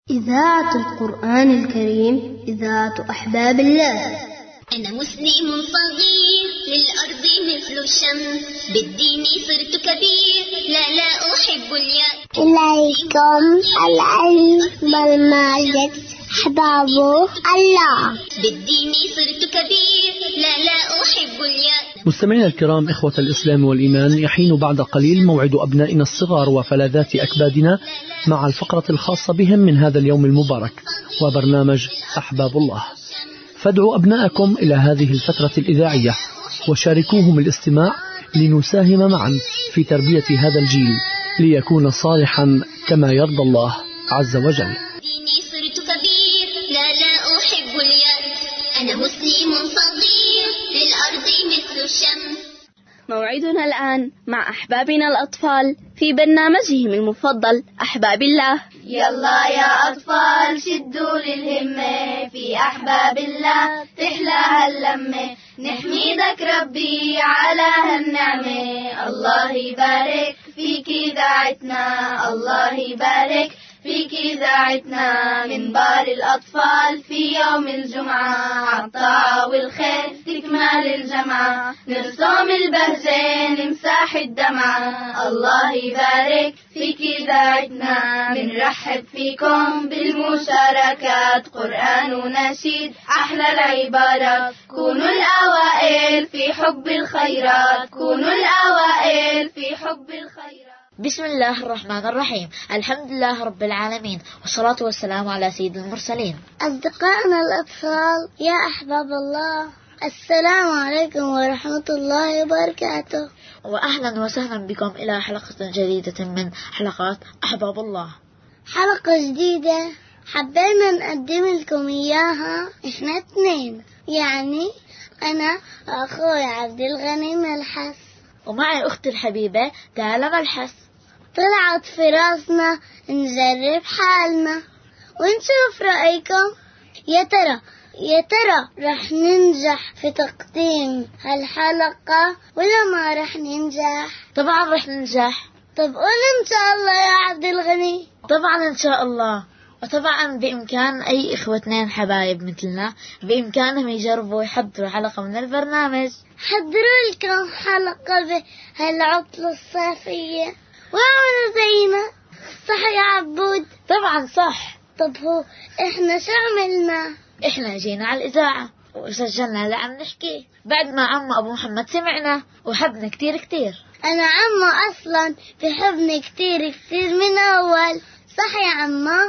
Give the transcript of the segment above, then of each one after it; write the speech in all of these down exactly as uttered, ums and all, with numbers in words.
إذاعة القرآن الكريم، إذاعة أحباب الله. أنا مسلم صغير للأرض مثل الشمس، بالدين صرت كبير، لا لا أحب اليأس. إليكم العلم الماجد أحباب الله، بالدين صرت كبير، لا لا أحب اليأس. مستمعينا الكرام، إخوة الإسلام والإيمان، يحين بعد قليل موعد أبنائنا الصغار وفلاذات أكبادنا مع الفقرة الخاصة بهم من هذا اليوم المبارك وبرنامج أحباب الله. فادعوا أبناءكم إلى هذه الفترة الإذاعية وشاركوهم الاستماع لنساهم معا في تربية هذا الجيل ليكون صالحا كما يرضى الله عز وجل. صرت كبير، لا لا أحب اليأس. أنا مسلم صغير للأرض مثل الشمس. موعدنا الآن مع أحبابنا الأطفال في برنامجهم المفضل أحباب الله. يلا يا أطفال شدوا للهمة، في أحباب الله تحلى هاللمة، نحمدك ربي على هالنعمة. الله يبارك فيك إذاعتنا، الله يبارك فيك إذاعتنا، من بار الأطفال في يوم الجمعة، عالطاعة والخير تكمل الجمعة، نرسم البهجة نمسح الدمعة. الله يبارك فيك إذاعتنا، منرحب فيكم بالمشاركات، قرآن ونشيد أحلى العبارات، كونوا الأوائل في حب الخيرات، كونوا الأوائل في حب الخيرات. بسم الله الرحمن الرحيم، الحمد لله رب العالمين، والصلاة والسلام على سيد المرسلين. أصدقائنا الأطفال يا أحباب الله، السلام عليكم ورحمة الله وبركاته، وأهلا وسهلا بكم إلى حلقة جديدة من حلقات أحباب الله. حلقة جديدة حبينا نقدم لكم إياها إحنا اثنين، يعني أنا وأخوي عبد الغني ملحس، ومعي أختي الحبيبة تالا ملحس. طلعت في راسنا نجرب حالنا ونشوف رأيكم، يا ترى يا ترى رح ننجح في تقديم هالحلقة ولا ما رح ننجح؟ طبعا رح ننجح. طب قول إن شاء الله يا عبد الغني. طبعا إن شاء الله، وطبعا بإمكان أي إخوتين حبايب مثلنا بإمكانهم يجربوا يحضروا حلقة من البرنامج. حضروا لكم حلقة بهالعطلة الصيفية وعملوا زينا، صح يا عبود؟ طبعا صح. طب هو إحنا شو عملنا؟ إحنا جينا على الإذاعة وسجلنا اللي عم نحكي، بعد ما عم أبو محمد سمعنا وحبنا كتير كتير. أنا عمو أصلا بحبني كتير كتير من أول، صح يا عمو؟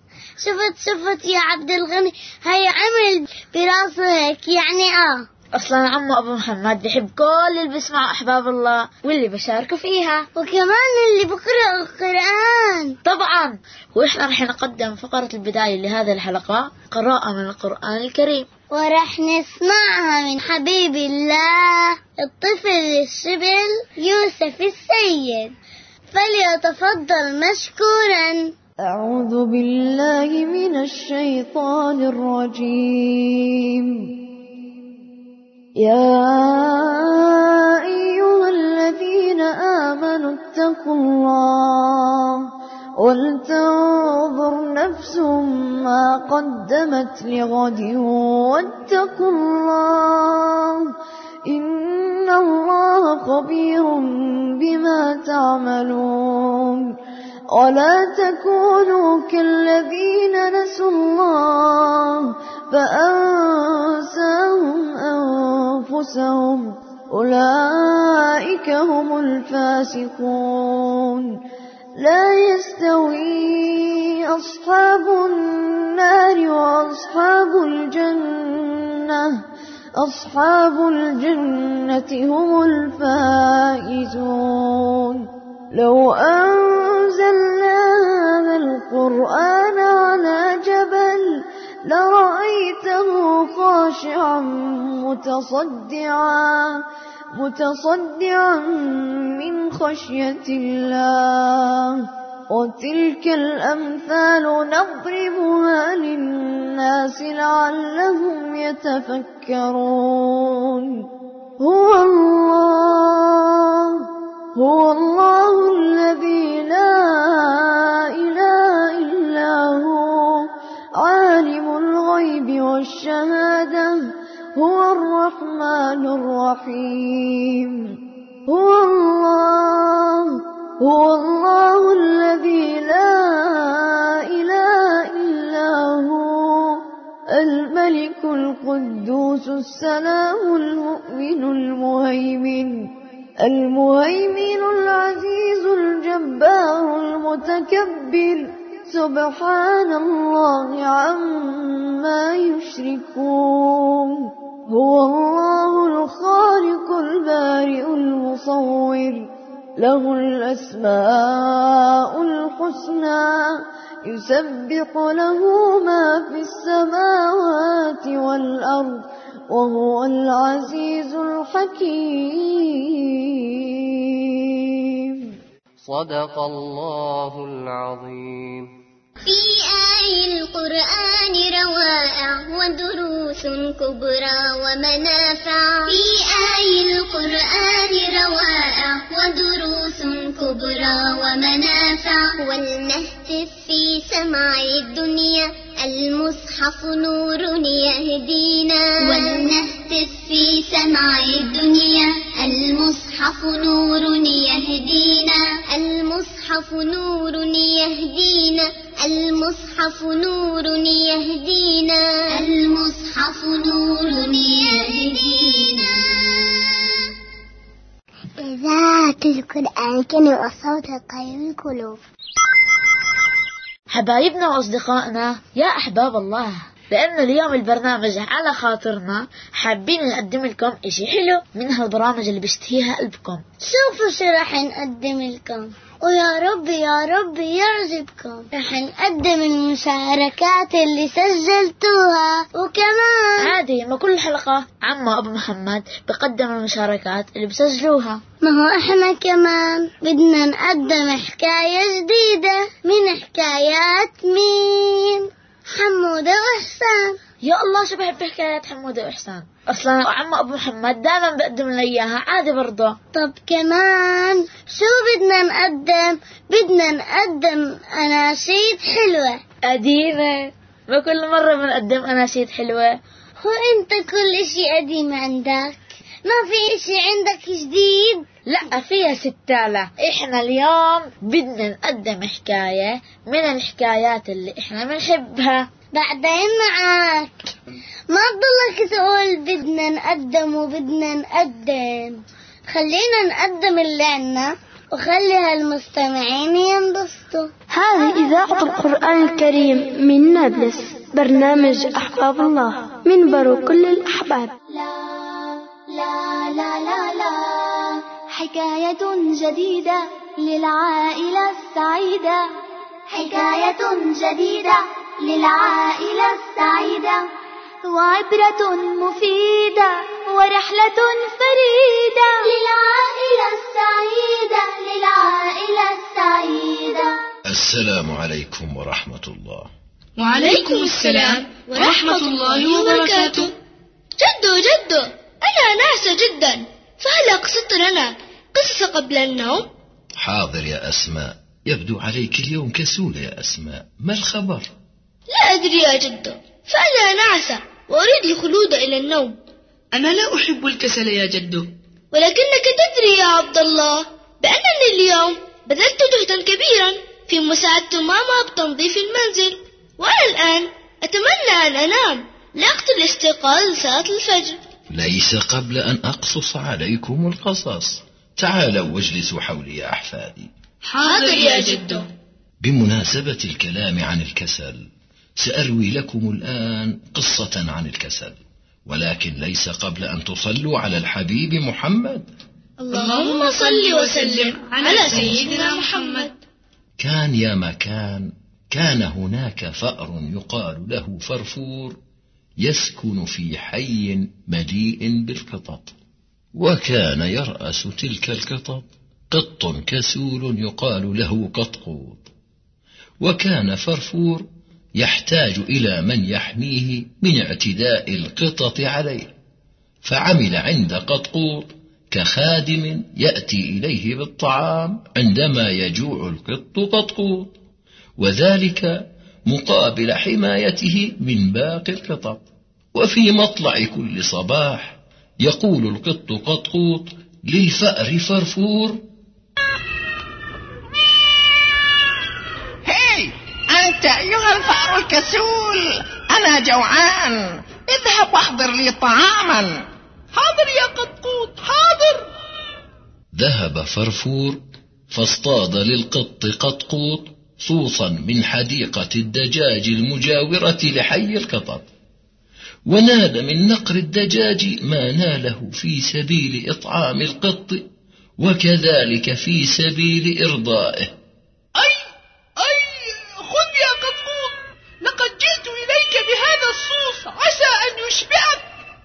شفت شفت يا عبد الغني، هاي عمل براسه هيك يعني آه أصلا عمو أبو محمد بحب كل اللي بيسمعوا أحباب الله واللي بشاركوا فيها، وكمان اللي بقرأوا القرآن. طبعا. وإحنا رح نقدم فقرة البداية لهذه الحلقة، قراءة من القرآن الكريم، ورح نسمعها من حبيب الله الطفل الشبل يوسف السيد، فليتفضل مشكورا. أعوذ بالله من الشيطان الرجيم. يا أيها الذين آمنوا اتقوا الله ولتنظر نفس ما قدمت لغد واتقوا الله إن الله خبير بما تعملون. ولا تكونوا كالذين نسوا الله فأنساهم أنفسهم، أولئك هم الفاسقون. لا يستوي أصحاب النار وأصحاب الجنة، أصحاب الجنة هم الفائزون. لو أنزلنا هذا القرآن على جبل لرأيته خاشعا متصدعا متصدعا من خشية الله. وتلك الأمثال نضربها للناس لعلهم يتفكرون. هو الله هو الله الذي لا إله إلا هو الرحمن الرحيم. هو الله هو الله الذي لا إله إلا هو الملك القدوس السلام المؤمن المهيمن المهيمن العزيز الجبار المتكبر سبحان الله عما يشركون. هو الله الخالق البارئ المصور له الأسماء الحسنى يسبح له ما في السماوات والأرض وهو العزيز الحكيم. صدق الله العظيم. في آي القرآن روائع ودروس كبرى ومنافع. في آي القرآن روائع ودروس كبرى ومنافع. ولنهتف في سماع الدنيا المصحف نور يهدينا. ولنهتف في سماع الدنيا المصحف نور يهدينا. المصحف نور يهدينا. المصحف نور يهدينا. المصحف نور يهدينا. إذاعة القرآن كلمة الصوت القيم القلوب. حبايبنا وأصدقائنا يا أحباب الله، لأنه اليوم البرنامج على خاطرنا حابين نقدم لكم إشي حلو من هالبرامج اللي بيشتهيها قلبكم. شوفوا شو رح نقدم لكم، ويا رب يا رب يعجبكم. رح نقدم المشاركات اللي سجلتوها، وكمان عادي ما كل حلقة عمو أبو محمد بقدم المشاركات اللي بسجلوها. ما هو احنا كمان بدنا نقدم حكاية جديدة من حكايات مين؟ حمودة وإحسان. يا الله شو بحب حكايات حمودة وإحسان. أصلا عمو أبو محمد دائما بقدم لي إياها عادي برضه. طب كمان شو بدنا نقدم؟ بدنا نقدم أناشيد حلوة قديمة. ما كل مرة بنقدم أناشيد حلوة. هو أنت كل إشي قديم عندك، ما في إشي عندك جديد؟ لا فيها ستالة. إحنا اليوم بدنا نقدم حكاية من الحكايات اللي إحنا بنحبها. بعدين معاك، ما تضلك تقول بدنا نقدم وبدنا نقدم. خلينا نقدم اللي عنا وخلي هالمستمعين ينبسطوا. هذه إذاعة القرآن الكريم من نابلس، برنامج أحباب الله، منبر كل الأحباب. لا لا لا لا لا حكاية جديدة للعائلة السعيدة. حكاية جديدة للعائلة السعيدة، وعبرة مفيدة ورحلة فريدة للعائلة السعيدة. للعائلة السعيدة. السلام عليكم ورحمة الله. وعليكم السلام ورحمة الله وبركاته. جدو جدو، أنا ناسة جدا، فهل أقصدت لنا قصة قبل النوم؟ حاضر يا أسماء، يبدو عليك اليوم كسولة يا أسماء، ما الخبر؟ لا أدري يا جدو، فأنا نعسة وأريد الخلود إلى النوم. أنا لا أحب الكسل يا جدو، ولكنك تدري يا عبد الله بأنني اليوم بذلت جهدا كبيرا في مساعدة ماما بتنظيف المنزل، وأنا الآن أتمنى أن أنام لأقتل الاستيقاظ لصلاة الفجر. ليس قبل أن أقصص عليكم القصص. تعالوا واجلسوا حولي يا أحفادي. حاضر يا جدو. بمناسبة الكلام عن الكسل، سأروي لكم الآن قصة عن الكسل، ولكن ليس قبل أن تصلوا على الحبيب محمد. اللهم صل وسلم على سيدنا محمد. كان يا مكان كان هناك فأر يقال له فرفور، يسكن في حي مليء بالقطط، وكان يرأس تلك القطط قط كسول يقال له قطقوط. وكان فرفور يحتاج إلى من يحميه من اعتداء القطط عليه، فعمل عند قطقوط كخادم يأتي إليه بالطعام عندما يجوع القط قطقوط، وذلك مقابل حمايته من باقي القطط. وفي مطلع كل صباح يقول القط قطقوط للفأر فرفور: هاي أنت أيها الفأر الكسول، أنا جوعان، اذهب واحضر لي طعاما. حاضر يا قطقوط، حاضر. ذهب فرفور فاصطاد للقط قطقوط صوصا من حديقة الدجاج المجاورة لحي القطط، ونال من نقر الدجاج ما ناله في سبيل إطعام القط، وكذلك في سبيل إرضائه. أي أي خذ يا قطقوط، لقد جئت إليك بهذا الصوص عسى أن يشبعك.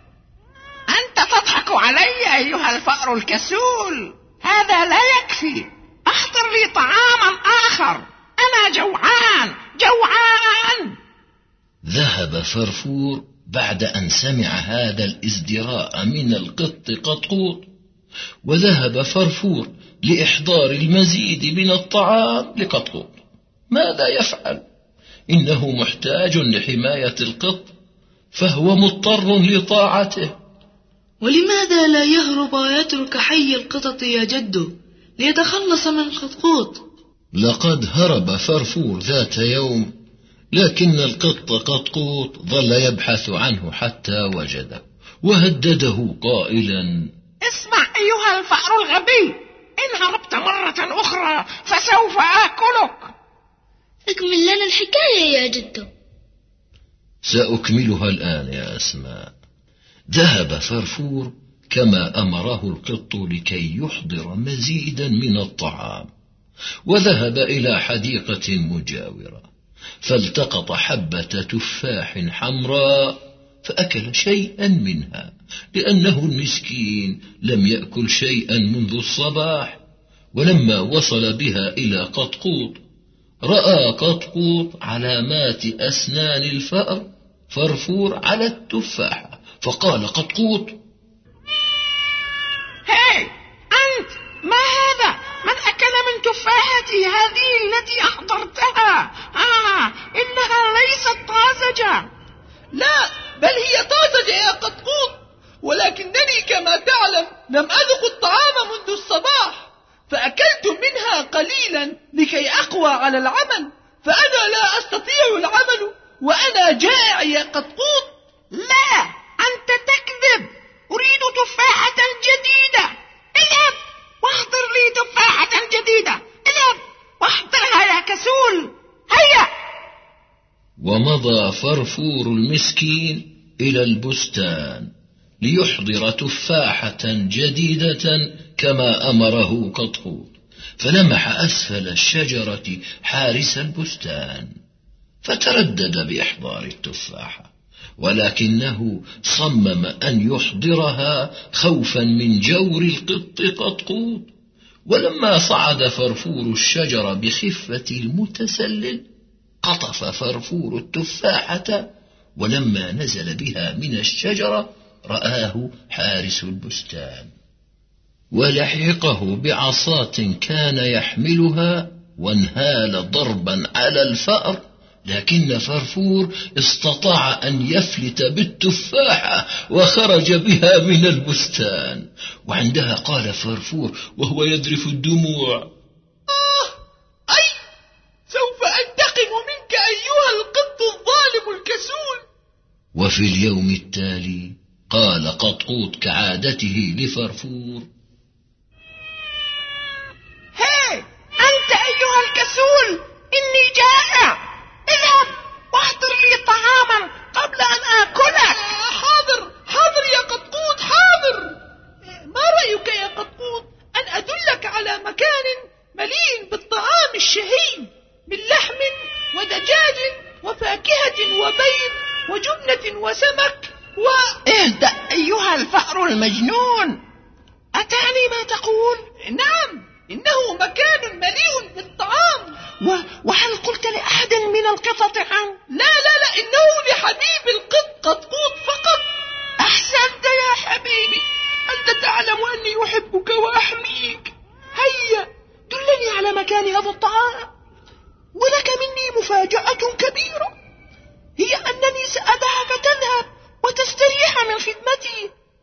أنت تضحك علي أيها الفأر الكسول، هذا لا يكفي، أحضر لي طعاما آخر، أنا جوعان جوعان. ذهب فرفور بعد أن سمع هذا الازدراء من القط قطقوط، وذهب فرفور لإحضار المزيد من الطعام لقطقوط. ماذا يفعل؟ إنه محتاج لحماية القط، فهو مضطر لطاعته. ولماذا لا يهرب ويترك حي القطط يا جدو ليتخلص من قطقوط؟ لقد هرب فرفور ذات يوم، لكن القط قطقوط ظل يبحث عنه حتى وجده، وهدده قائلا: اسمع أيها الفأر الغبي، إن هربت مرة أخرى فسوف آكلك. اكمل لنا الحكاية يا جدو. سأكملها الآن يا أسماء. ذهب فرفور كما أمره القط لكي يحضر مزيدا من الطعام، وذهب إلى حديقة مجاورة، فالتقط حبة تفاح حمراء فأكل شيئا منها، لأنه المسكين لم يأكل شيئا منذ الصباح. ولما وصل بها إلى قطقوط رأى قطقوط علامات أسنان الفأر فرفور على التفاحة، فقال قطقوط: هاي أنت، ما هذا؟ من أكل من تفاحتي هذه التي أحضرتها؟ آه إنها ليست طازجة. لا، بل هي طازجة يا قطقوط، ولكنني كما تعلم لم أذق الطعام منذ الصباح، فأكلت منها قليلا لكي أقوى على العمل، فأنا لا أستطيع العمل وأنا جائع يا قطقوط. لا، أنت تكذب، أريد تفاحة جديدة. اذهب واحضر لي تفاحة جديدة، اذهب واحضرها يا كسول، هيا. ومضى فرفور المسكين إلى البستان ليحضر تفاحة جديدة كما أمره قطقوط، فلمح أسفل الشجرة حارس البستان، فتردد بإحضار التفاحة، ولكنه صمم أن يحضرها خوفا من جور القط قطقوط. ولما صعد فرفور الشجر بخفة المتسلل قطف فرفور التفاحة، ولما نزل بها من الشجرة رآه حارس البستان، ولحقه بعصاة كان يحملها وانهال ضربا على الفأر، لكن فرفور استطاع أن يفلت بالتفاحة وخرج بها من البستان. وعندها قال فرفور وهو يذرف الدموع: آه أي سوف أنتقم منك أيها القط الظالم الكسول. وفي اليوم التالي قال قطقوط كعادته لفرفور: هاي أنت أيها الكسول، إني جائع، اذهب واحضر لي طعاما قبل أن آكلك. حاضر حاضر يا قطقوط، حاضر. ما رأيك يا قطقوط أن أدلك على مكان مليء بالطعام الشهي من لحم ودجاج وفاكهة وبيض وجبنة وسمك و... اهدأ أيها الفأر المجنون، أتعني ما تقول؟ نعم، إنه مكان مليء بالطعام. و... وهل قلت لأحد من القطط عنه؟ لا لا لا، إنه لحبيب القط قطقوط فقط. أحسنت يا حبيبي، أنت تعلم أني أحبك وأحميك. هيا دلني على مكان هذا الطعام، ولك مني مفاجأة كبيرة، هي أنني سأدعك تذهب وتستريح من خدمتي.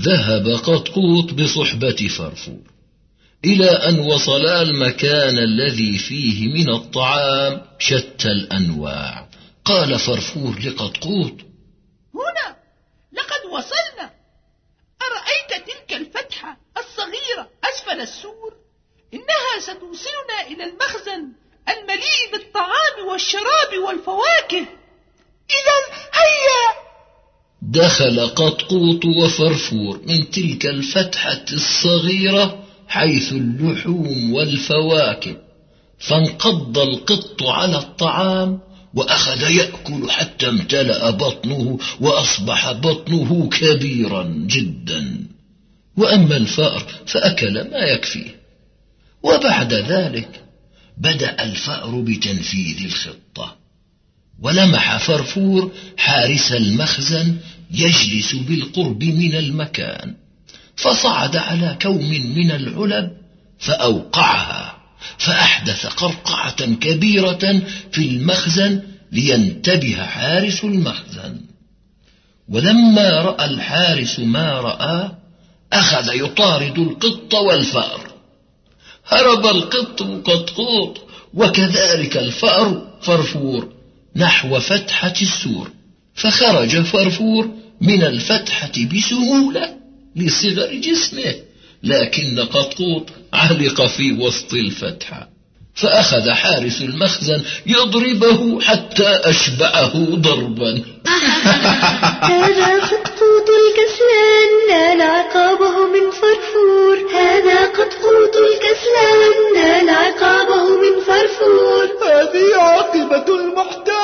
ذهب قطقوط بصحبة فرفور إلى أن وصلا المكان الذي فيه من الطعام شتى الأنواع. قال فرفور لقطقوط: هنا لقد وصلنا. أرأيت تلك الفتحة الصغيرة أسفل السور؟ إنها ستوصلنا إلى المخزن المليء بالطعام والشراب والفواكه. إذا هيا. دخل قطقوط وفرفور من تلك الفتحة الصغيرة حيث اللحوم والفواكه، فانقض القط على الطعام وأخذ يأكل حتى امتلأ بطنه وأصبح بطنه كبيرا جدا. وأما الفأر فأكل ما يكفيه. وبعد ذلك بدأ الفأر بتنفيذ الخطة، ولمح فرفور حارس المخزن يجلس بالقرب من المكان، فصعد على كوم من العلب فأوقعها، فأحدث قرقعة كبيرة في المخزن لينتبه حارس المخزن. ولما رأى الحارس ما رأى أخذ يطارد القط والفأر. هرب القط قطقوط وكذلك الفأر فرفور نحو فتحة السور، فخرج فرفور من الفتحة بسهولة لصغر جسمه، لكن قطقوط علق في وسط الفتحة، فأخذ حارس المخزن يضربه حتى أشبعه ضربا. هذا قطقوط الكسلان نال عقابه من فرفور. هذا قطقوط الكسلان نال عقابه من فرفور. هذه عاقبة المحتال،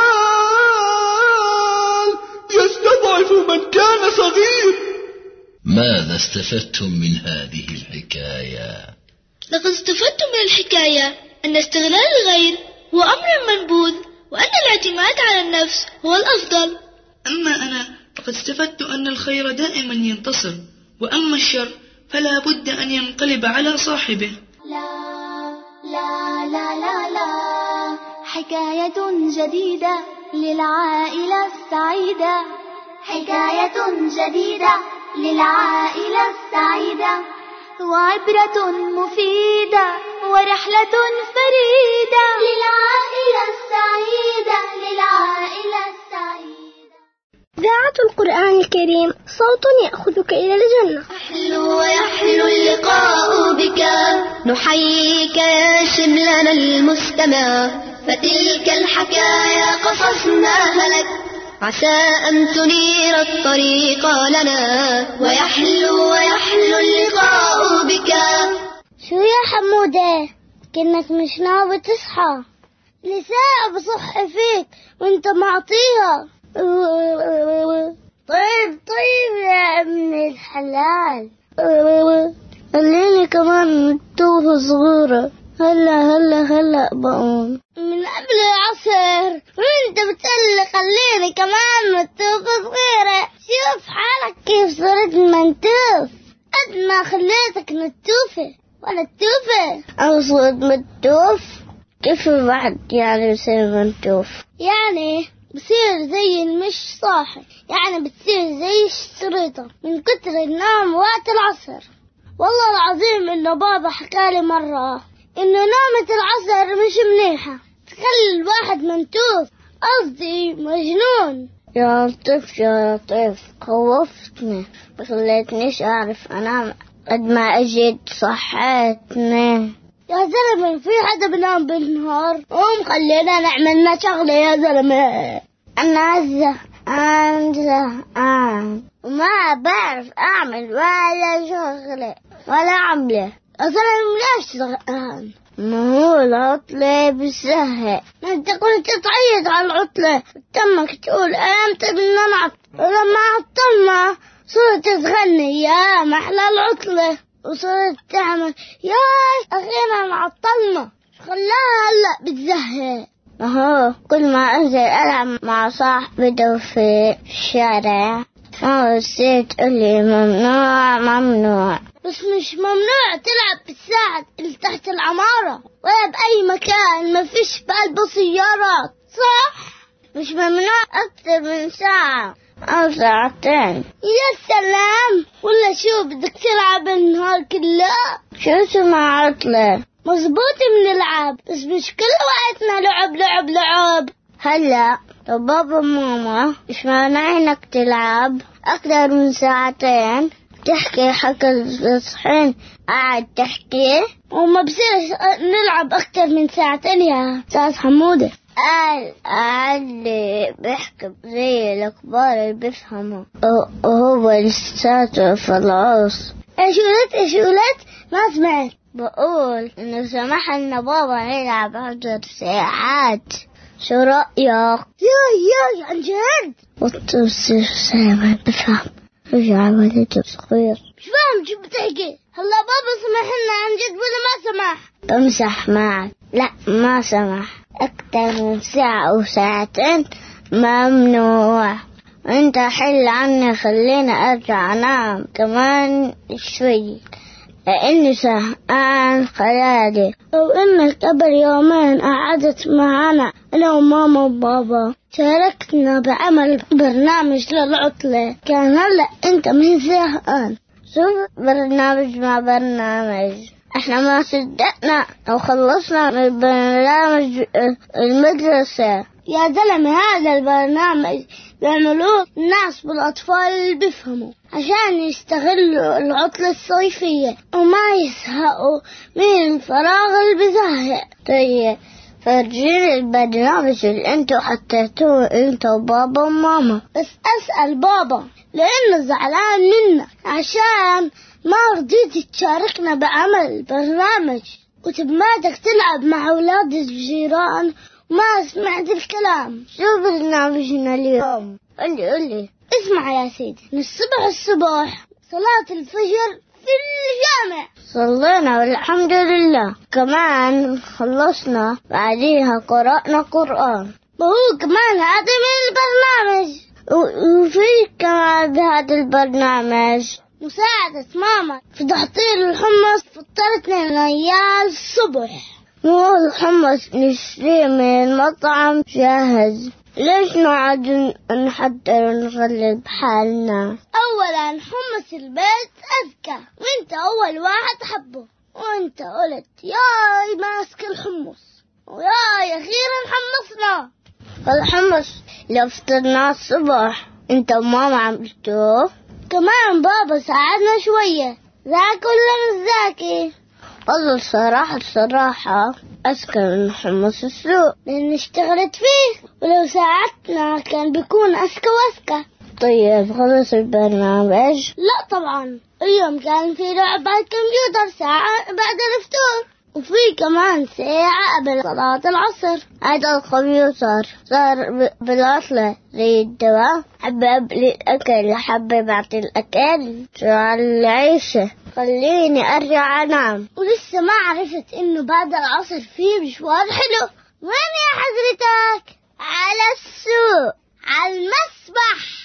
يستضعف من كان صغير. ماذا استفدتم من هذه الحكاية؟ لقد استفدت من الحكاية أن استغلال الغير هو أمر منبوذ، وأن الاعتماد على النفس هو الأفضل. أما أنا فقد استفدت أن الخير دائما ينتصر، وأما الشر فلا بد أن ينقلب على صاحبه. لا لا لا لا لا حكاية جديدة للعائلة السعيدة. حكاية جديدة للعائلة السعيدة، وعبرة مفيدة ورحلة فريدة للعائلة السعيدة. للعائلة السعيدة. إذاعة القرآن الكريم صوت يأخذك إلى الجنة. أحلو ويحلو اللقاء بك، نحييك يا شملنا المستمع، فتلك الحكايا قصصناها لك، عسى أن تنير الطريق لنا، ويحلو ويحلو اللقاء بك. شو يا حمودة، كأنك مش ناوي تصحى؟ لساعة بصح فيك وانت معطيها. طيب طيب يا ابن الحلال، خليني كمان توه صغيرة. هلا هلا هلا بقوم من قبل العصر وانت بتقلي خليني كمان متوفة صغيرة. شوف حالك كيف صرت منتوف، قد ما خليتك نتوفة ولا التوفة. أنا صرت متوف؟ كيف الواحد يعني بصير منتوف؟ يعني بصير زي المش صاحي، يعني بتصير زي الشريطة من كتر النوم وقت العصر. والله العظيم إنه بابا حكالي مرة إنه نومة العصر مش منيحة، تخلي الواحد منتوف، قصدي مجنون. يا لطيف يا لطيف، خوفتني بخليتنيش أعرف أنام، قد ما أجيت صحتني. يا زلمة في حدا بنام بالنهار؟ قوم خلينا نعملنا شغلة يا زلمة. أنا زهقان زهقان وما بعرف أعمل ولا شغلة ولا عملة. يا زلمة ليش زهقان؟ ما هو العطلة بتزهق. انت كنت تعيد على العطلة تمك تقول امتى بدنا نعطل، ولما عطلنا صرت تغني يا محلى العطلة، وصرت تعمل يا اخيرا عطلنا. خلاها هلا بتزهق. اهو كل ما انزل العب مع صاحبي في الشارع فصرت تقولي ممنوع ممنوع. بس مش ممنوع تلعب بالساعة اللي تحت العمارة ولا بأي مكان ما فيش بقلبه سيارات، صح؟ مش ممنوع أكتر من ساعة أو ساعتين. يا سلام، ولا شو بدك تلعب النهار كله؟ شو اسمها عطلة؟ مزبوط بنلعب، بس مش كل وقتنا لعب لعب لعب. هلا طب بابا وماما إيش معنى إنك تلعب أكثر من ساعتين؟ تحكي حكى الصحين قاعد تحكي وما بصير نلعب أكثر من ساعتين يا أستاذ حمودة. قال اللي بيحكي زي الكبار اللي بيفهموا وهو لساته في العصر. ايش قلت ايش قلت؟ ما سمعت. بقول انه سمح لنا بابا نلعب عشر ساعات، شو رأيك؟ يا يا عن جد؟ وتصير سامع بفهم. رجع ولده صغير مش فاهم شو بتحكي. هلا بابا سمح لنا عن جد ولا ما سمح؟ بمسح معك. لا ما سمح، أكتر من ساعة أو ساعتين ممنوع. أنت حل عني، خلينا أرجع أنام كمان شوي لأني سهقان خيالي. لو إنك قبل يومين قعدت معنا أنا وماما وبابا شاركتنا بعمل برنامج للعطلة، كان هلأ أنت من زهقان. شوف برنامج مع برنامج، احنا ما صدقنا او خلصنا من برنامج المدرسة. يا زلمة هذا البرنامج بيعملوه الناس بالاطفال اللي بيفهموا عشان يستغلوا العطلة الصيفية وما يزهقوا من الفراغ اللي بيزهق. طيب فرجيني البرنامج اللي انتوا حطيتوه انتوا وبابا وماما. بس اسأل بابا لانه زعلان منك عشان ما رضيت تشاركنا بعمل برنامج وتبمادك تلعب مع أولاد الجيران وما سمعت الكلام. شو برنامجنا اليوم؟ قولي قولي. اسمع يا سيدي، من الصبح الصبح صلاة الفجر في الجامع صلينا والحمد لله، كمان خلصنا بعديها قرأنا قرآن، وهو كمان هذا من البرنامج. وفي كمان بهذا البرنامج مساعدة ماما في تحضير الحمص. فطرتنا ليال الصبح، مو الحمص نشتريه من المطعم جاهز. ليش نقعد نحضر ونغلب بحالنا؟ أولا حمص البيت أذكى وانت أول واحد حبه، وانت قلت ياي ماسك الحمص وياي أخيرا حمصنا. فالحمص لو فطرناه الصبح انت وماما عملتوه، كمان بابا ساعدنا شوية. ذاك ولا مش ذاكي؟ والله الصراحة الصراحة أذكى من حمص السوق لأن اشتغلت فيه، ولو ساعدتنا كان بيكون أذكى وأذكى. طيب خلص البرنامج؟ لا طبعا، اليوم كان في لعبة كمبيوتر ساعة بعد الفطور، وفي كمان ساعة قبل صلاة العصر. هذا الكمبيوتر صار بالعطلة زي الدواء، حبب لي الأكل حبب بعطي الأكل شعل العيشة خليني أرجع أنام. ولسه ما عرفت إنه بعد العصر فيه مشوار حلو. وين يا حضرتك؟ على السوق، على المسبح.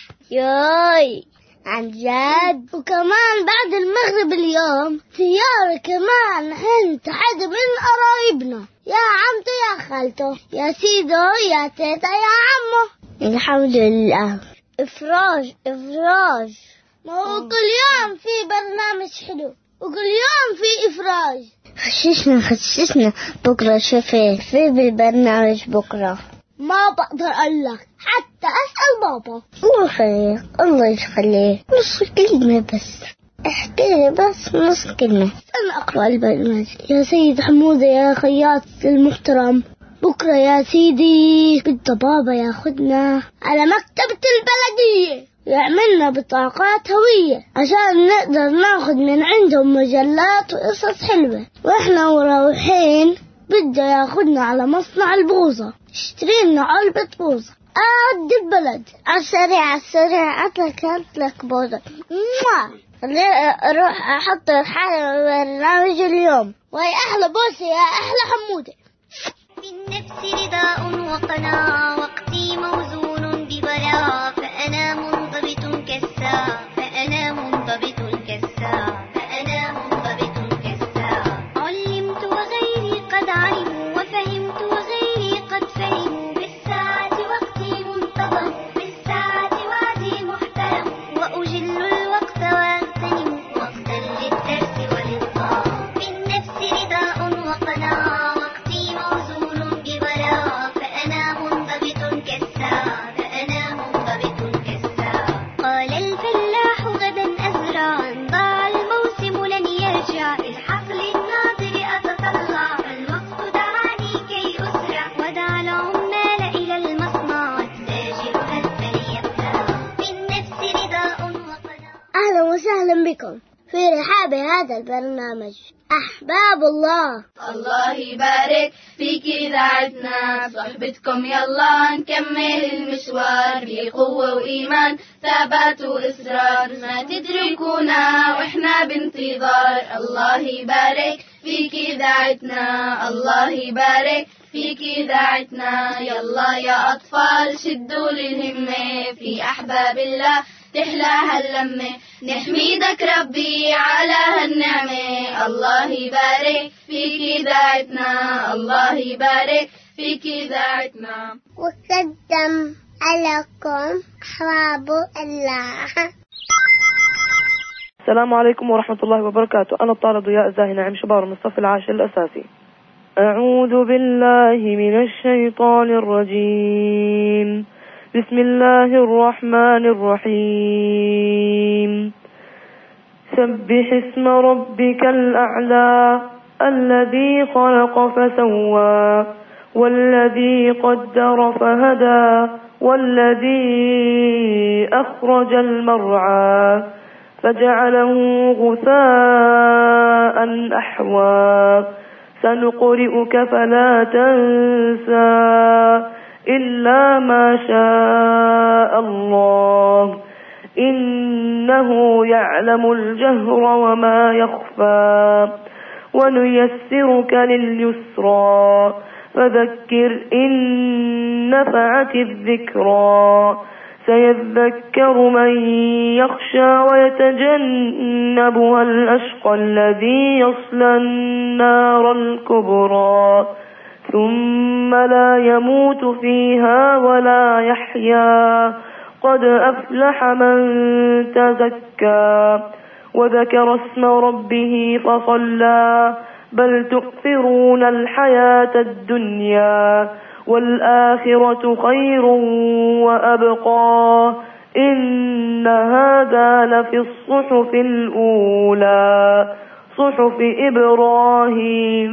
ياي عن جد. وكمان بعد المغرب اليوم سيارة كمان عند حد من قرايبنا، يا عمته يا خالته يا سيدو يا تيتا يا عمو. الحمد لله. إفراج إفراج، ما هو كل يوم في برنامج حلو وكل يوم في إفراج. خششنا خششنا بكرة شوفي في بالبرنامج بكرة. ما بقدر أقول لك، حتى أسأل بابا. الله يخليك الله يخليك. نص كلمة بس، احكي بس نص كلمة. أنا أقرأ البرنامج. يا سيد حمودة يا خياط المحترم، بكرة يا سيدي بده بابا ياخدنا على مكتبة البلدية يعملنا بطاقات هوية عشان نقدر ناخد من عندهم مجلات وقصص حلوة. وإحنا وراوحين بده ياخدنا على مصنع البوظة اشتري لنا علبة بوظة قد البلد. عالسريع عالسريع أتلك أتلك بوظة. خليني أروح أحط الحالة برنامج اليوم. وهي أحلى بوسة يا أحلى حمودة. بالنفس رداء وقناع، وقتي موزون ببلاء، فأنا منضبط كالساعة، فأنا منضبط كالساعة، فأنا منضبط كالساعة. علمت وغيري قد علموا، وفهمت وغيري قد فهموا، بالساعة وقتي منتظم، بالساعة وعدي وسهلا بكم في رحاب هذا البرنامج أحباب الله. الله يبارك فيك إذاعتنا، صحبتكم يلا نكمل المشوار بقوة وإيمان ثبات وإصرار، ما تتركونا وإحنا بانتظار. الله يبارك فيك إذاعتنا، الله يبارك فيك إذاعتنا. يلا يا أطفال شدوا للهمة، في أحباب الله تحلى هاللمة، نحميدك ربي على هالنعمة. الله يبارك فيك إذاعتنا، الله يبارك فيك إذاعتنا. وقدم عليكم أحباب الله. السلام عليكم ورحمة الله وبركاته. أنا الطالب ضياء زاهي نعيم شبار من الصف العاشر الأساسي. أعوذ بالله من الشيطان الرجيم. بسم الله الرحمن الرحيم. سبح اسم ربك الأعلى الذي خلق فسوى والذي قدر فهدى والذي أخرج المرعى فجعله غثاء أحوى سنقرئك فلا تنسى إلا ما شاء الله إنه يعلم الجهر وما يخفى ونيسرك لليسرى فذكر إن نفعت الذكرى سيذكر من يخشى ويتجنبها الأشقى الذي يصلى النار الكبرى ثم لا يموت فيها ولا يحيا قد أفلح من تزكى وذكر اسم ربه فصلى بل تؤثرون الحياة الدنيا والآخرة خير وأبقى إن هذا لفي الصحف الأولى صحف إبراهيم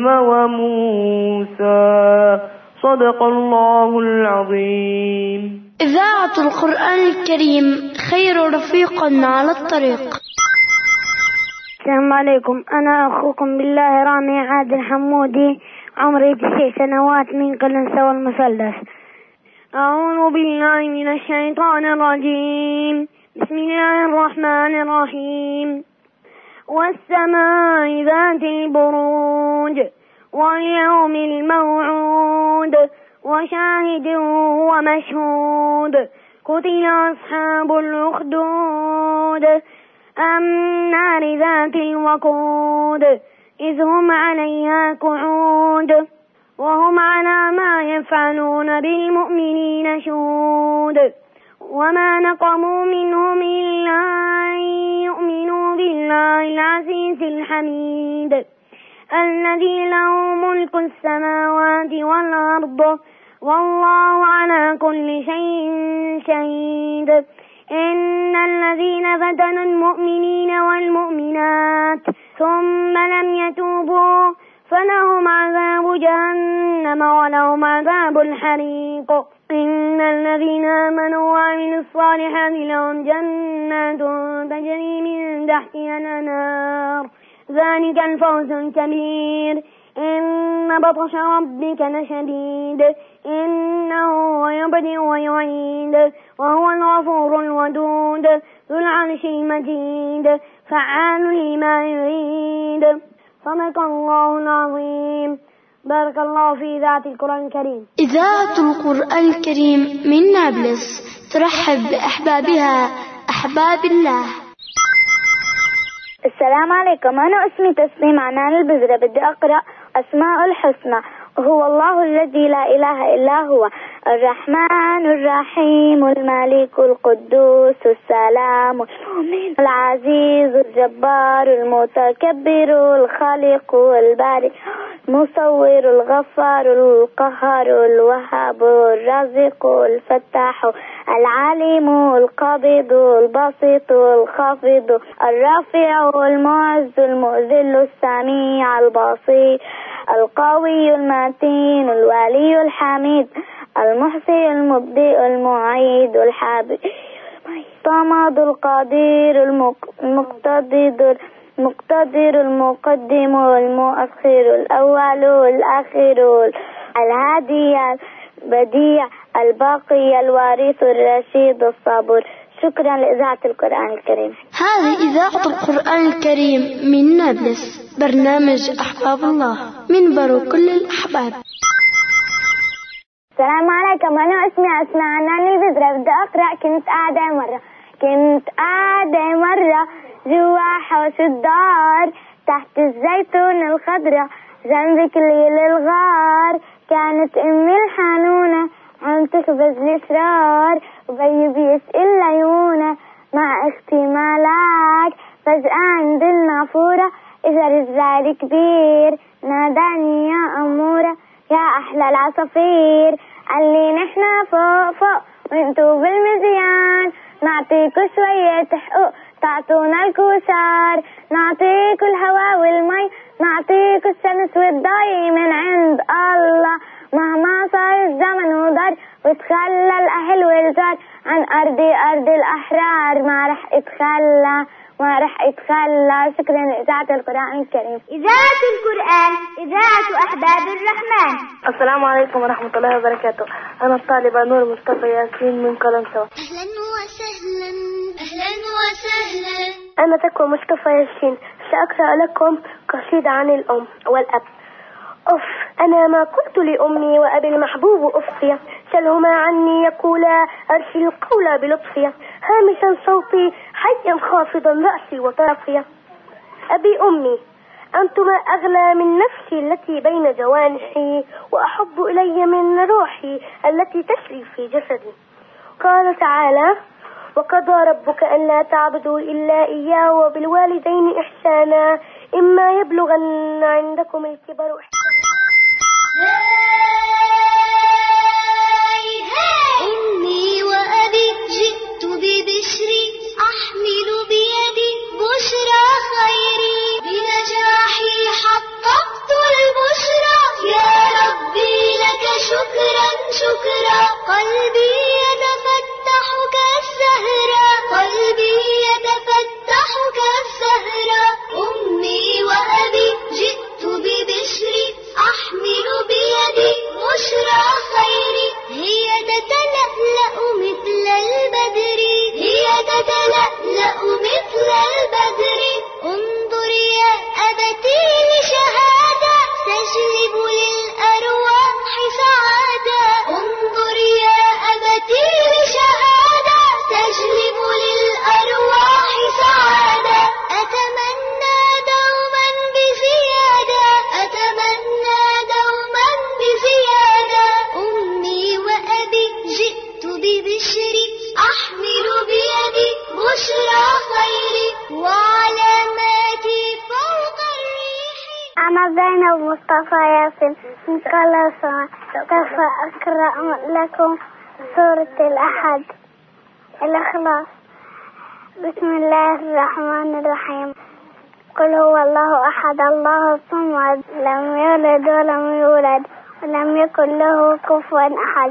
وموسى صدق الله العظيم. إذاعة القرآن الكريم خير رفيق على الطريق. السلام عليكم، أنا أخوكم بالله رامي عادل حمودي، عمري تسع سنوات من قلنسة والمثلث. أعوذ بالله من الشيطان الرجيم. بسم الله الرحمن الرحيم. والسماء ذات البروج واليوم الموعود وشاهد ومشهود قتل أصحاب الأخدود النار ذات الوقود إذ هم عليها قعود وهم على ما يفعلون بالمؤمنين شهود وما نقموا منهم إلا أن يؤمنوا بالله العزيز الحميد الذي له ملك السماوات والأرض والله على كل شيء شهيد. إن الذين فتنوا المؤمنين والمؤمنات ثم لم يتوبوا فلهم عذاب جهنم ولهم عذاب الحريق. إن الذين آمنوا وعملوا الصالحات لهم جنات تجري من تحتها الأنهار ذلك الفوز الكبير. إن بطش ربك لشديد إنه هو يبدئ ويعيد وهو الغفور الودود ذو العرش المجيد فعال لما يريد. صدق الله العظيم. بارك الله في إذاعة القرآن الكريم. إذاعة القرآن الكريم من نابلس ترحب بأحبابها أحباب الله. السلام عليكم، أنا اسمي تسليم عنان البذرة، بدي أقرأ أسماء الحسنى. هو الله الذي لا إله إلا هو الرحمن الرحيم الملك القدوس السلام المؤمن العزيز الجبار المتكبر الخالق البارئ المصور الغفار القهار الوهاب الرازق الفتاح العليم القابض البسيط الخافض الرافع المعز المذل السميع البصير القوي المتين الولي الحميد المحصي المبدئ المعيد الحبيب الصمد القدير المقتدر المقتدر المقدم والمؤخر الأول والآخر الهادي البديع الباقي الوارث الرشيد الصبور. شكرا لإذاعة القرآن الكريم. هذه إذاعة القرآن الكريم من نابلس، برنامج أحباب الله، منبر كل الأحباب. السلام عليكم، أنا اسمي أسماء عنان البذرة. بدي أقرأ. كنت قاعدة مرة كنت قاعدة مرة جوا حوش الدار تحت الزيتون الخضرة جنب كليل الغار. كانت أمي الحنونة عم تخبز الأسرار وبي بيسأل ليونة مع اختي مالك. فجأة عند النافورة إجا رجال كبير ناداني يا أمورة يا أحلى العصافير. قال لي نحنا فوق فوق وانتو بالمزيان نعطيكوا شوية حقوق تعطونا الكوسار. نعطيكوا الهواء والمي نعطيكوا الشمس والضي من عند الله. مهما صار الزمن وضر وتخلى الأهل والجار عن أرضي أرض الأحرار ما رح اتخلى ما رح اتخلى. شكرا لإذاعة القرآن الكريم. إذاعة القرآن إذاعة أحباب الرحمن. السلام عليكم ورحمة الله وبركاته. أنا الطالبة نور مصطفى ياسين من قلنسوة. أهلا وسهلا أهلا وسهلا. أنا تكوى مصطفى ياسين، سأقرأ لكم قصيدة عن الأم والأب. أف أنا ما قلت لأمي وأبي المحبوب أفيا سلهما عني يقولا أرسل القول بلطفيا هامسا صوتي حيا خافضا رأسي وطرفيا. أبي أمي أنتما أغلى من نفسي التي بين جوانحي وأحب إلي من روحي التي تسري في جسدي. قال تعالى وقضى ربك أن لا تعبدوا إلا إياه وبالوالدين إحسانا إما يبلغن عندكم الكبر. أمي وأبي جئت ببشري أحمل بيدي بشرى خيري بنجاحي حققت البشرى يا ربي لك شكرا شكرا. قلبي يتفتح كالزهرة قلبي يتفتح كالزهرة. أمي وأبي جئت ببشري أحمل بيدي بشرى خيري هي تتلألأ مثل البدر هي تتلألأ مثل البدر. انظر يا أبتي لشهادة تجلب للأرواح سعادة. انظر يا أبتي لشهادة تجلب للأرواح سعادة. أتمنى دوما بزيادة أتمنى دوما بزيادة. أمي وأبي جئت ببشري أحمل بيدي بشرى خيري وعلاماتي فوق الريح. أنا زينب مصطفى ياسين من قلنسوة. سوف أقرأ لكم سورة الأحد الإخلاص. بسم الله الرحمن الرحيم. قل هو الله أحد الله الصمد لم يلد ولم يولد ولم يكن له كفوا أحد.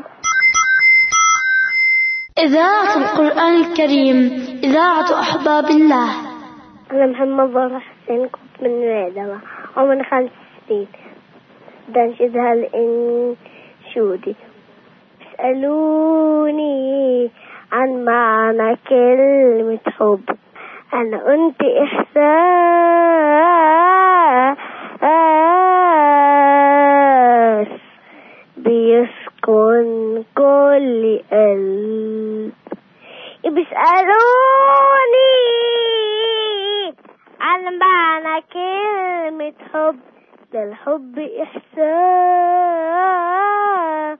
إذاعة القرآن الكريم إذاعة أحباب الله. أنا محمد ضرر حسين كنت من العدوى ومن خمس سنين دنشدها الإنشودي. اسألوني عن معنى كلمة حب أنا أنت إحساس بيسكن كل قلب. بيسألوني عن معنى كلمة حب ده الحب إحساس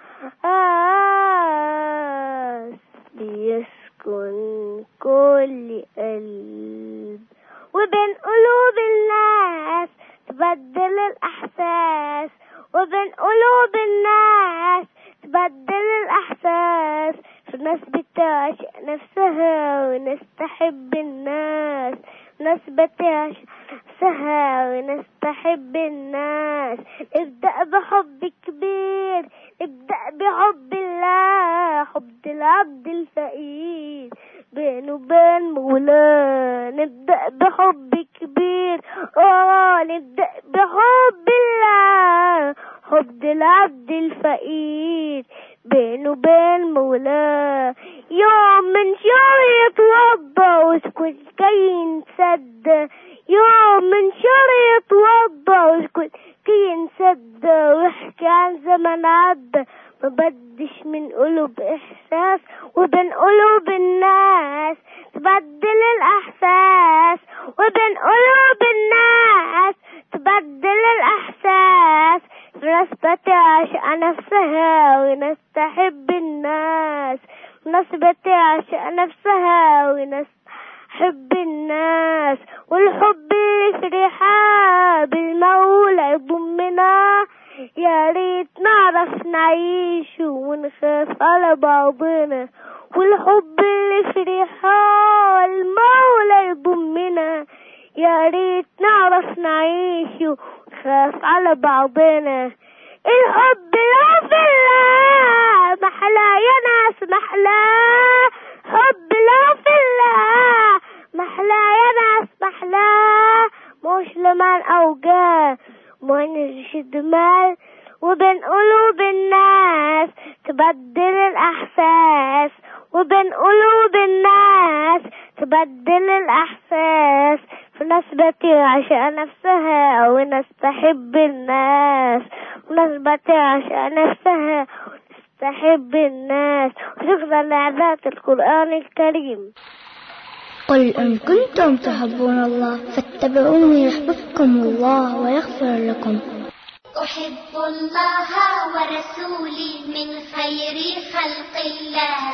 بيسكن كل قلب وبين قلوب الناس تبدل الأحساس وبين قلوب الناس تبدل الأحساس. في ناس بتعشق نفسها وناس تحب الناس ناس بتعشق نفسها ونستحب الناس. نبدأ بحب كبير، نبدأ بحب الله، حب العبد الفقير بينه وبين مولاه. نبدأ بحب كبير، اه نبدأ بحب الله، حب العبد الفقير بينه وبين مولاه. يوم من شهر يتوضى واسكت كي ينسد، يوم من شهر يتوضى واسكت كي ينسد، ويحكي عن زمن عدى ما بدش من قلوب إحساس، وبين قلوب الناس تبدل الأحساس، وبين قلوب الناس تبدل الأحساس. في ناس بتعشق نفسها وناس تحب الناس، وناس بتعشق نفسها وناس حب الناس. والحب اللي في رحاب المولى يضمنا، يا ريت نعرف نعيش ونخاف على بعضنا. والحب اللي في رحاب المولى يضمنا، يا ريت نعرف نعيش ونخاف على بعضنا. الحب لو في الله محلى يا ناس محلى، حب لو في الله محلى يا ناس محلى. مش لمن أوجاه منش دمال، وبين قلوب الناس تبدل الأحساس، وبين قلوب الناس تبدل الأحساس. في ناس بتعشق نفسها وناس تحب الناس، وناس بتعشق نفسها وناس تحب الناس. وتفضل لعبات القرآن الكريم. قل إن كنتم تحبون الله فاتبعوني يحببكم الله ويغفر لكم. أحب الله ورسولي من خير خلق الله،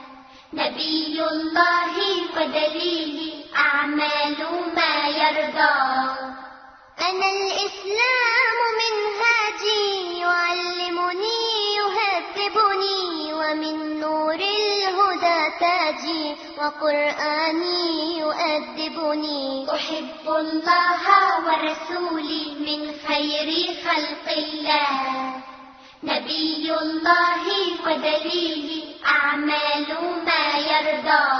نبي الله ودليلي أعمال ما يرضى. أنا الإسلام منهاجي يعلمني يهذبني، ومن نور الهدى تاجي وقرآني يؤدبني. أحب الله ورسولي من خير خلق الله، نبي الله ودليلي أعمال ما يرضى.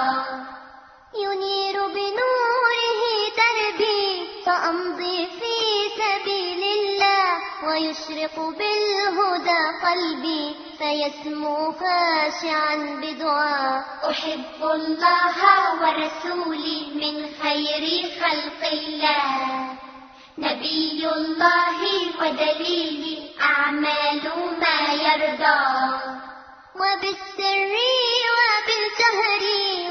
ينير بنوره دربي فأمضي في سبيل الله، ويشرق بالهدى قلبي فيسمو خاشعا بدعاء. أحب الله ورسولي من خير خلق الله، نبي الله ودليلي أعمال ما يرضى. وبالسر وبالجهر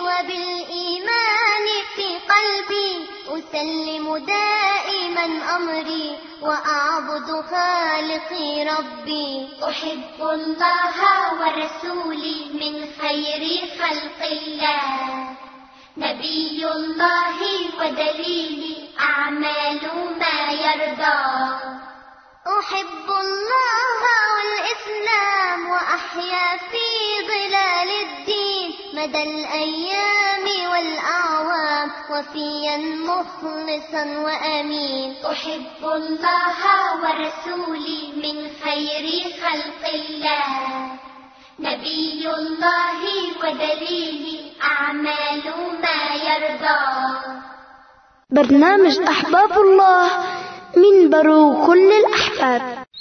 وبالإيمان في قلبي أسلم دائما أمري وأعبد خالقي ربي. أحب الله ورسولي من خير خلق الله، نبي الله ودليلي أعمال ما يرضى. أحب الله والإسلام وأحيا في ظلال الدين مدى الأيام والأعوام وفيا مخلصا وأمين. أحب الله ورسولي من خير خلق الله، نبي الله ودليلي أعمال ما يرضى. برنامج أحباب الله منبر كل الأحباب.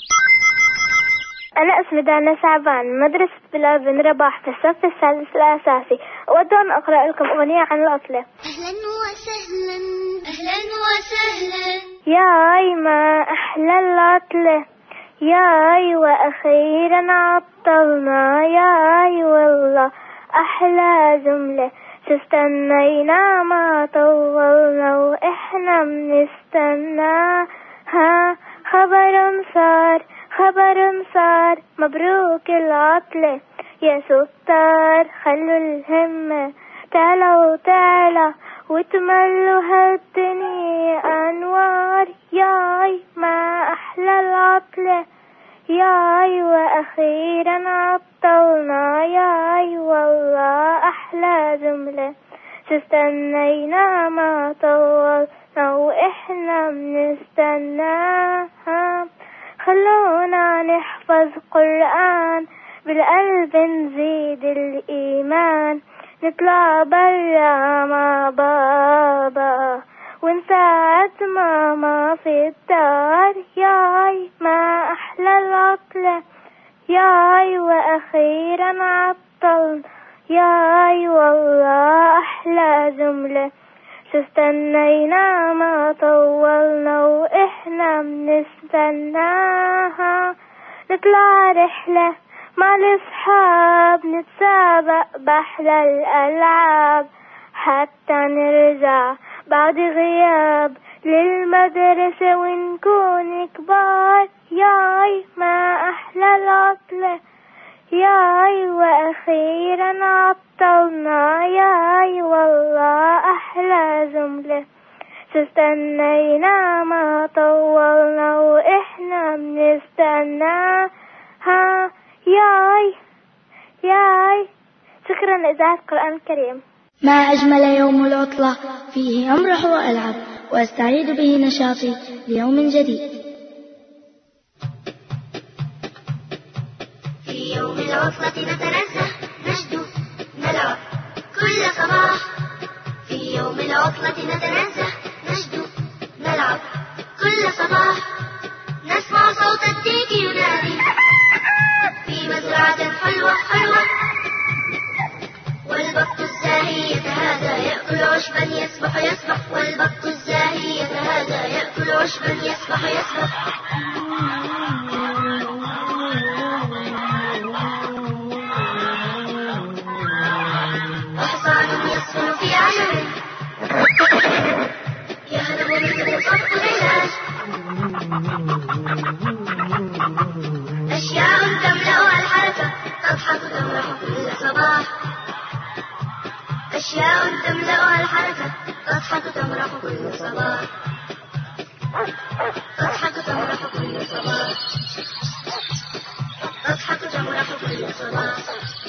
أنا اسمي دانا شعبان، مدرسة بلال بن رباح في الصف السادس الأساسي. أود أن أقرأ لكم أغنية عن العطلة. أهلا وسهلا أهلا وسهلا يا أي ما أحلى العطلة، يا أي وأخيرا عطلنا، يا أي والله أحلى جملة. تستنينا ما طولنا وإحنا بنستنى. ها خبر صار خبر صار، مبروك العطلة يا ستار. خلوا الهمة تعلى وتعلى وتملوا هالدنيا أنوار. ياي ما أحلى العطلة، ياي وأخيرا عطلنا، ياي والله أحلى جملة. تستنينا ما طول وإحنا بنستناها. خلونا نحفظ قرآن بالقلب نزيد الإيمان، نطلع برا مع بابا ونساعد ماما في الدار. ياي ما أحلى العطلة، ياي وأخيرا عطل، ياي والله أحلى جملة. شو استنينا ما طولنا وإحنا بنستناها. نطلع رحلة مع الأصحاب نتسابق بأحلى الألعاب، حتى نرجع بعد غياب للمدرسة ونكون كبار. ياي ما أحلى العطلة، ياي وأخيرا عطلنا، ياي والله أحلى جملة. شو استنينا ما طولنا وإحنا بنستناها. ياي ياي. شكرا لإذاعة القرآن الكريم. ما أجمل يوم العطلة، فيه أمرح وألعب وأستعيد به نشاطي ليوم جديد. في يوم العطلة نتنزه نشدو نلعب كل صباح. في يوم العطلة نتنزه نشدو نلعب كل صباح. نسمع صوت الديك ينادي في مزرعة حلوة حلوة، والبط الزاهي يتهادى يأكل عشبا يسبح يسبح، والبط الزاهي يتهادى يأكل عشبا يسبح يسبح. وحصان يسكن في عشب يهرب منه صف العلاج. أشياء تملأها الحركة تضحك تمرح كل صباح. أشياء تملأها الحركة تضحك تمرح كل صباح. تضحك تمرح كل صباح. تضحك تمرح كل صباح.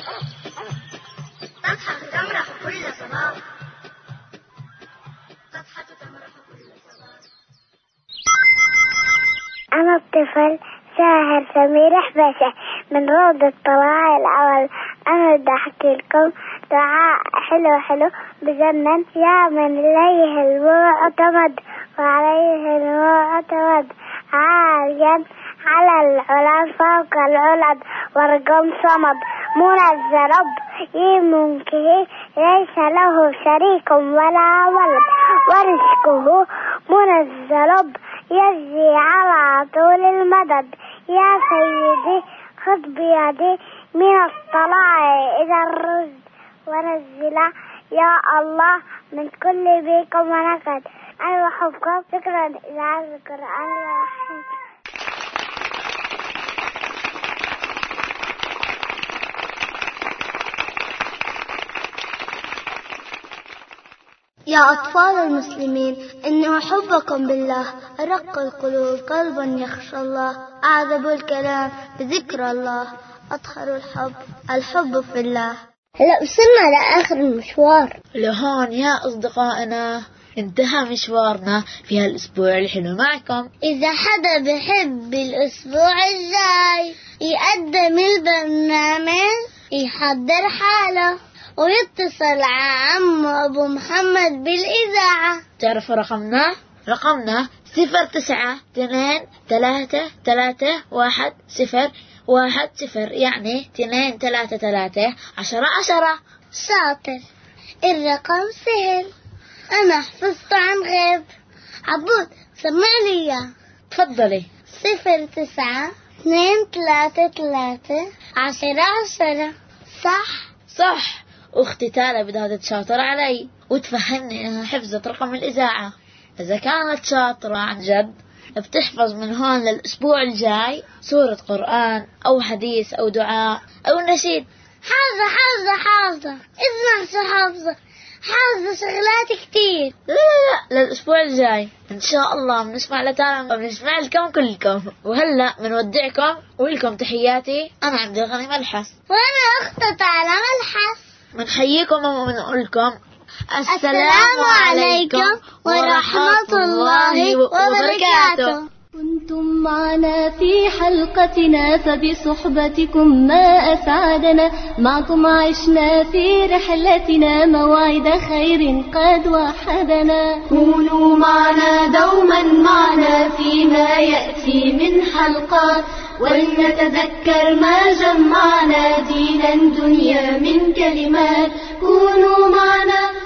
تضحك تمرح كل صباح. تضحك تمرح كل صباح. أنا الطفل ساهر سمير حبشة من روضة طلائع الأول. أنا بدي أحكي لكم دعاء حلو حلو بجنن. يا من إليه المعتمد وعليه المعتمد، عاليا على العلا فوق العلد، ورقم صمد منزل رب يمنكه ليس له شريك ولا ولد، ورزقه منزل رب يجزي على طول المدد. يا سيدي خذ بيدي من الطلائع إلى الرشد، ونزل يا الله من كل بيك ونكد. أنا بحبكم. شكرا إذاعة القرآن الرحيم. يا أطفال المسلمين، إن أحبكم بالله أرق القلوب قلبا يخشى الله، أعذب الكلام بذكر الله، أطهر الحب الحب في الله. هلا وصلنا لآخر المشوار. لهون يا أصدقائنا انتهى مشوارنا في هالأسبوع الحلو معكم. إذا حدا بحب الأسبوع الجاي يقدم البرنامج يحضر حاله ويتصل على عمو أبو محمد بالإذاعة. تعرفوا رقمنا؟ رقمنا صفر تسعة اثنين ثلاثة ثلاثة واحد صفر واحد صفر، يعني اثنين ثلاثة ثلاثة عشرة عشرة. شاطر، الرقم سهل، أنا حفظته عن غيب. عبود سمعني إياه. تفضلي. صفر تسعة اثنين ثلاثة ثلاثة عشرة عشرة. صح؟ صح. أختي تالا بدها تتشاطر علي وتفهمني إنها حفظت رقم الإذاعة. إذا كانت شاطرة عن جد بتحفظ من هون للأسبوع الجاي سورة قرآن أو حديث أو دعاء أو نشيد. حافظة حافظة حافظة. اسمع شو حافظة، حافظة شغلات كتير. لا لا لا، للأسبوع الجاي إن شاء الله بنسمع لتالا وبنسمع لكم كلكم. وهلأ بنودعكم ولكم تحياتي. أنا عبد الغني ملحس. وأنا أخت تعالى ملحس. بنحييكم وبنقول لكم السلام عليكم ورحمة الله وبركاته. كنتم معنا في حلقتنا فبصحبتكم ما أسعدنا، معكم عشنا في رحلتنا موعد خير قد وحدنا. كونوا معنا دوما معنا فيما يأتي من حلقات، ولنتذكر ما جمعنا دينا دنيا من كلمات. كونوا معنا